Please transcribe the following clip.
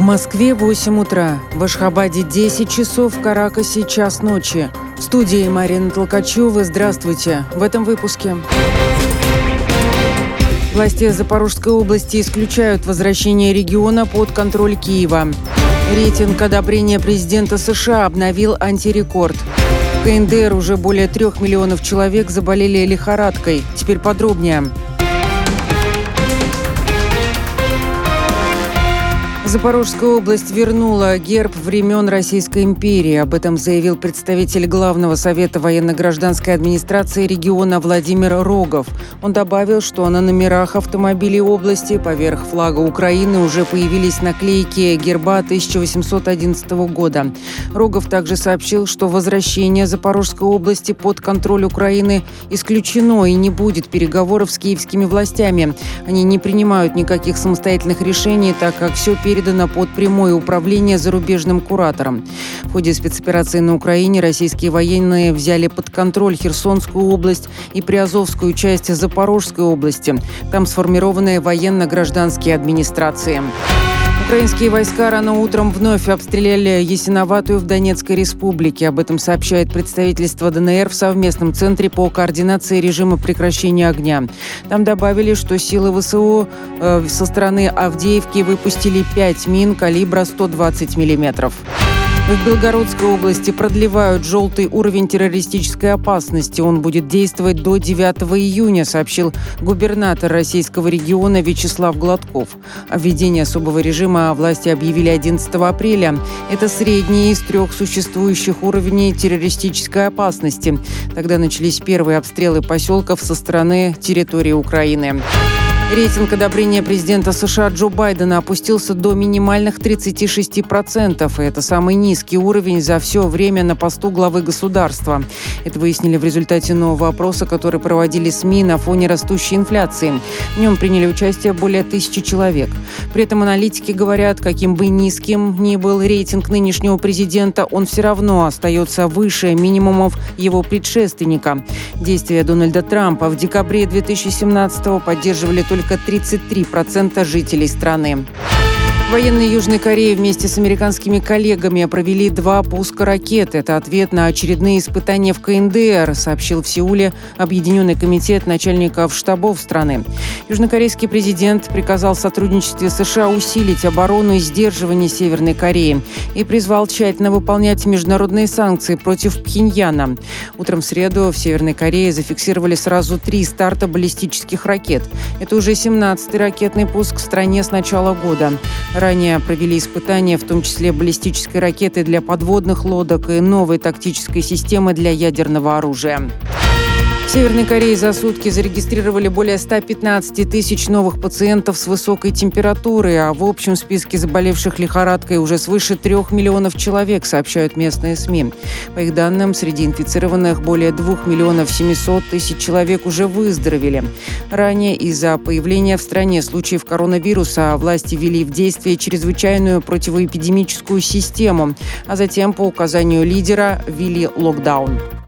Москве 8 утра, в Ашхабаде 10 часов, в Каракасе час ночи. В студии Марина Толкачева. Здравствуйте. В этом выпуске. Власти Запорожской области исключают возвращение региона под контроль Киева. Рейтинг одобрения президента США обновил антирекорд. В КНДР уже более 3 миллионов человек заболели лихорадкой. Теперь подробнее. Запорожская область вернула герб времен Российской империи. Об этом заявил представитель Главного совета военно-гражданской администрации региона Владимир Рогов. Он добавил, что на номерах автомобилей области поверх флага Украины уже появились наклейки герба 1811 года. Рогов также сообщил, что возвращение Запорожской области под контроль Украины исключено и не будет переговоров с киевскими властями. Они не принимают никаких самостоятельных решений, так как все передано под прямое управление зарубежным куратором. В ходе спецоперации на Украине российские военные взяли под контроль Херсонскую область и Приазовскую часть Запорожской области. Там сформированы военно-гражданские администрации. Украинские войска рано утром вновь обстреляли Ясиноватую в Донецкой республике. Об этом сообщает представительство ДНР в совместном центре по координации режима прекращения огня. Там добавили, что силы ВСУ со стороны Авдеевки выпустили 5 мин калибра 120 миллиметров. В Белгородской области продлевают желтый уровень террористической опасности. Он будет действовать до 9 июня, сообщил губернатор российского региона Вячеслав Гладков. О введении особого режима власти объявили 11 апреля. Это средний из 3 существующих уровней террористической опасности. Тогда начались первые обстрелы поселков со стороны территории Украины. Рейтинг одобрения президента США Джо Байдена опустился до минимальных 36%. И это самый низкий уровень за все время на посту главы государства. Это выяснили в результате нового опроса, который проводили СМИ на фоне растущей инфляции. В нем приняли участие более 1000 человек. При этом аналитики говорят, каким бы низким ни был рейтинг нынешнего президента, он все равно остается выше минимумов его предшественника. Действия Дональда Трампа в декабре 2017-го поддерживали только 33% жителей страны. Военные Южной Кореи вместе с американскими коллегами провели 2 пуска ракет. Это ответ на очередные испытания в КНДР, сообщил в Сеуле Объединенный комитет начальников штабов страны. Южнокорейский президент приказал в сотрудничестве с США усилить оборону и сдерживание Северной Кореи и призвал тщательно выполнять международные санкции против Пхеньяна. Утром в среду в Северной Корее зафиксировали сразу 3 старта баллистических ракет. Это уже 17-й ракетный пуск в стране с начала года. Ранее провели испытания, в том числе баллистической ракеты для подводных лодок и новой тактической системы для ядерного оружия. В Северной Корее за сутки зарегистрировали более 115 тысяч новых пациентов с высокой температурой, а в общем списке заболевших лихорадкой уже свыше 3 миллионов человек, сообщают местные СМИ. По их данным, среди инфицированных более 2 миллионов 700 тысяч человек уже выздоровели. Ранее из-за появления в стране случаев коронавируса власти ввели в действие чрезвычайную противоэпидемическую систему, а затем по указанию лидера ввели локдаун.